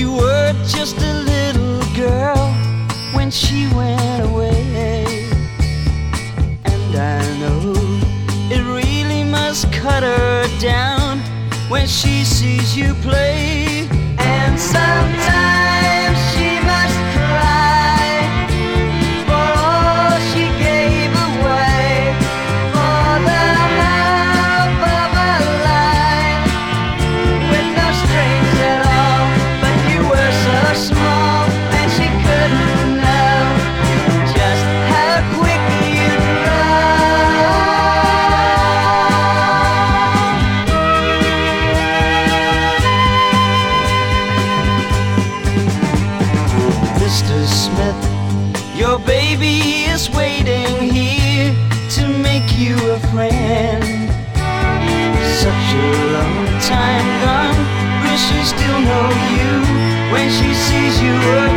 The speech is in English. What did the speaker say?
You were just a little girl when she went away, and I know it really must cut her down when she sees you play. And sometimes she must cry for all she gave away, for the love of a life with no strings at all. But you were so small and she couldn't know just how quick you'd run. Mr. Smith, your baby is waiting here to make you a friend. Such a long time gone, will she still know you when she sees you again?